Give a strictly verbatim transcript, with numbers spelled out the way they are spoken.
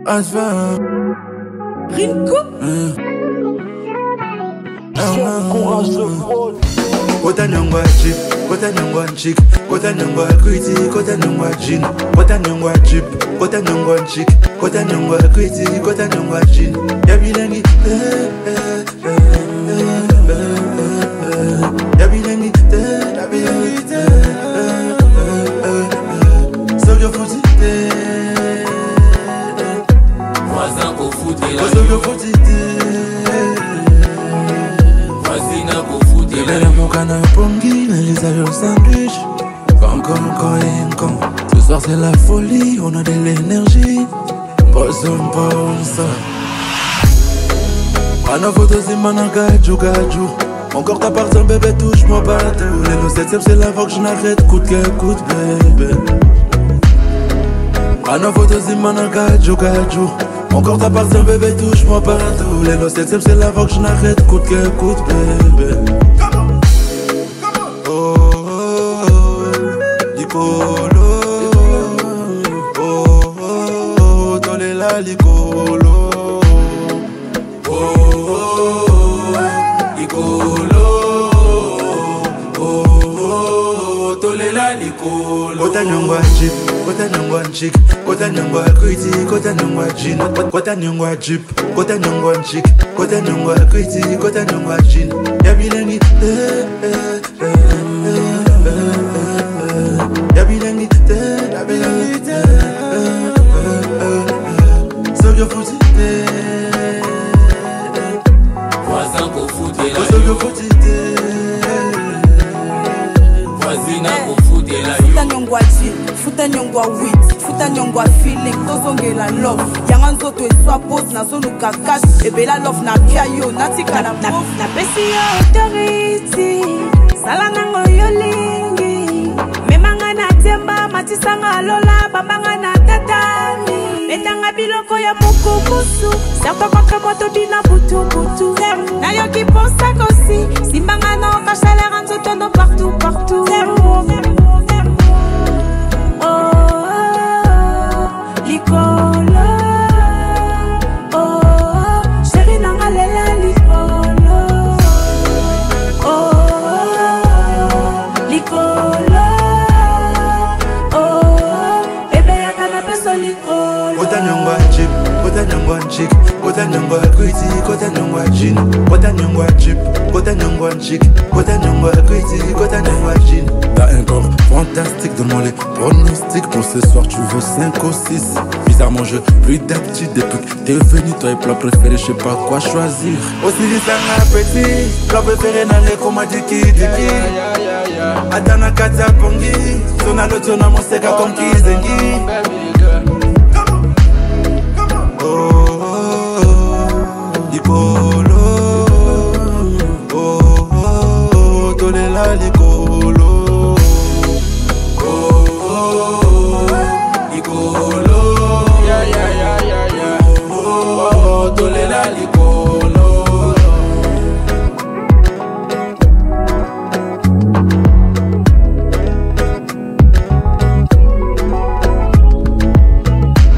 Asfa Rinko Courage de fraude. Kota nyongwa chip, kota nyongwa chick, kota nyongwa kriti, kota nyongwa jean, kota nyongwa chip, kota nyongwa chick, kota nyongwa kriti, kota nyongwa jean. Yabilengi, yabilengi, yabilengi, Soyo futi, voisin au foot et la soyo futi. Belle mon canard pongi, les avions sandwich. Encore, encore et encore. Ce soir c'est la folie, on a de l'énergie. Poisson, poisson. Prends photo si man en gajou, gajou. Encore t'appartient bébé, touche-moi partout. Les le septième c'est la fois que je n'arrête, coup de cœur, coup de bébé. Prends photo si man en gajou, gajou. Encore t'appartient bébé, touche-moi partout. Les le septième c'est la fois que je n'arrête, coup de cœur, coup de bébé. Licolo, oh, oh, Licolo, oh, oh, tolela Licolo. Kota nyongwa chip, kota nyongwa chick, kota nyongwa kriti, kota nyongwa jean, kota nyongwa chip, kota nyongwa chick, kota nyongwa kriti, kota nyongwa jean. Yabilengi, eh, eh, eh, yabilengi, yabilengi, Soyo futi, voisin au foot et la soyo futi, voisine au foot et la Futa nyongwa ji, futa nyongwa wit, futa nyongwa feeling, tozonge la love. Yanga nzoto eswa pose na zonu kakas, ebela love na piayo, natika na prof. Na pesi yo authority, sala nango yo lingi. Memanga na temba, matisanga lola, bambanga na tatami. Etanga biloko ya mukubusu, serpa contre moto bina butu butu. Na yo ki pensa kosi, simbanga na okashalera nzoto no partout partout. Oh, Licolo, oh, chérie nanga lela Licolo, oh, Licolo, oh, bébé yaka na peso Licolo. kota nyongwa chip, kota nyongwa chick, kota nyongwa kriti, kota nyongwa jean, kota nyongwa chip, kota nyongwa chick, kota nyongwa kriti, kota nyongwa jean. T'as un corps fantastique, donne-moi les pronostics. Pour ce soir tu veux cinq ou six. Bizarrement je plus d'aptitude depuis que t'es venu. Toi et plat préféré, je sais pas quoi choisir. Aussi dit ça appétit, plat préféré dans les comas diki diki. Adana kata pongi, sona l'autre na mon sega comme kizengi. Oh, oh, oh, Licolo, oh, oh, oh, tolela Licolo, oh, oh, Licolo, yeah, yeah, yeah, yeah, yeah, oh, oh, tolela Licolo.